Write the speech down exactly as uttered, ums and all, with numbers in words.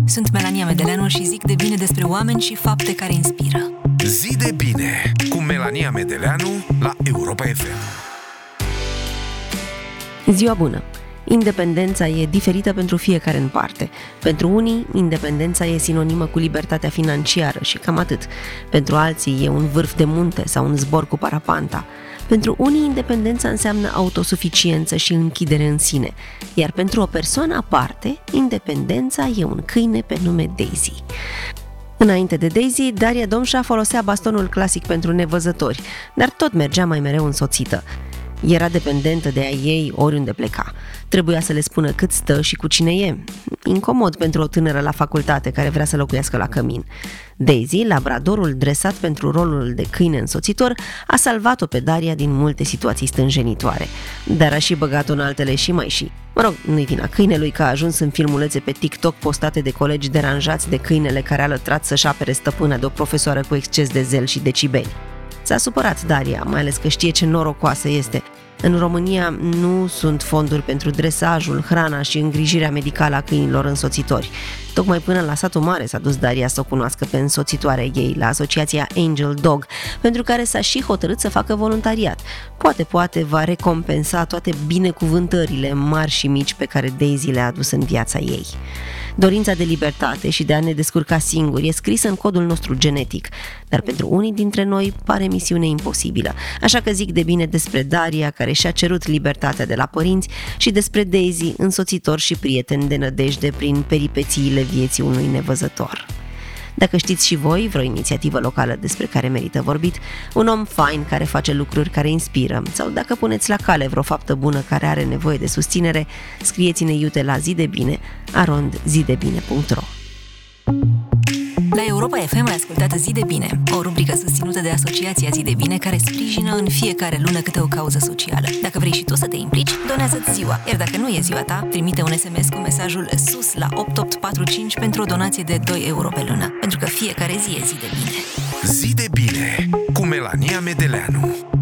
Sunt Melania Medeleanu și zic de bine despre oameni și fapte care inspiră. Zi de bine cu Melania Medeleanu la Europa F M. Ziua bună! Independența e diferită pentru fiecare în parte. Pentru unii, independența e sinonimă cu libertatea financiară și cam atât. Pentru alții e un vârf de munte sau un zbor cu parapanta. Pentru unii, independența înseamnă autosuficiență și închidere în sine. Iar pentru o persoană aparte, independența e un câine pe nume Daisy. Înainte de Daisy, Daria Domșa folosea bastonul clasic pentru nevăzători, dar tot mergea mai mereu însoțită. Era dependentă de a ei oriunde pleca. Trebuia să le spună cât stă și cu cine e. Incomod pentru o tânără la facultate care vrea să locuiască la cămin. Daisy, labradorul dresat pentru rolul de câine însoțitor, a salvat-o pe Daria din multe situații stânjenitoare. Dar a și băgat-o în altele și mai și. Mă rog, nu-i vina câinelui că a ajuns în filmulețe pe TikTok postate de colegi deranjați de câinele care a lătrat să-și apere stăpâna de o profesoară cu exces de zel și decibeli. S-a supărat Daria, mai ales că știe ce norocoasă este. În România nu sunt fonduri pentru dresajul, hrana și îngrijirea medicală a câinilor însoțitori. Tocmai până la satul mare s-a dus Daria să o cunoască pe însoțitoarea ei la asociația Angel Dog, pentru care s-a și hotărât să facă voluntariat. Poate, poate va recompensa toate binecuvântările mari și mici pe care Daisy le-a adus în viața ei. Dorința de libertate și de a ne descurca singuri e scrisă în codul nostru genetic, dar pentru unii dintre noi pare misiune imposibilă. Așa că zic de bine despre Daria, care și-a cerut libertatea de la părinți, și despre Daisy, însoțitor și prieten de nădejde prin peripețiile vieții unui nevăzător. Dacă știți și voi vreo inițiativă locală despre care merită vorbit, un om fain care face lucruri care inspiră, sau dacă puneți la cale vreo faptă bună care are nevoie de susținere, scrieți-ne iute la zidebine arond zidebine punct ro. La Europa F M ai ascultat Zi de Bine, o rubrică susținută de Asociația Zi de Bine, care sprijină în fiecare lună câte o cauză socială. Dacă vrei și tu să te implici, donează-ți ziua, iar dacă nu e ziua ta, trimite un S M S cu mesajul SUS la opt opt patru cinci pentru o donație de doi euro pe lună, pentru că fiecare zi e zi de bine. Zi de bine cu Melania Medeleanu.